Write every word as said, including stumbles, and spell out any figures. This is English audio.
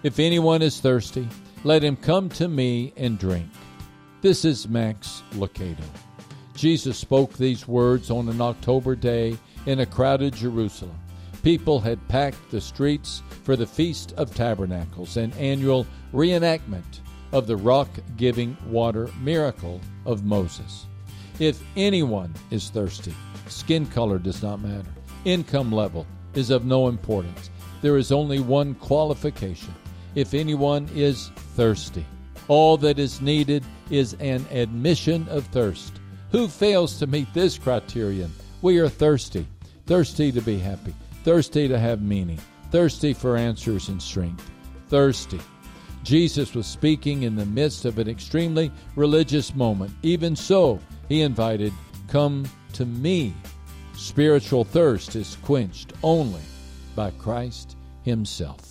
If anyone is thirsty, let him come to me and drink. This is Max Lucado. Jesus spoke these words on an October day in a crowded Jerusalem. People had packed the streets for the Feast of Tabernacles, an annual reenactment of the rock-giving water miracle of Moses. If anyone is thirsty, skin color does not matter. Income level is of no importance. There is only one qualification. If anyone is thirsty, all that is needed is an admission of thirst. Who fails to meet this criterion? We are thirsty, thirsty to be happy, thirsty to have meaning, thirsty for answers and strength, thirsty. Jesus was speaking in the midst of an extremely religious moment. Even so, he invited, "Come to me." Spiritual thirst is quenched only by Christ himself.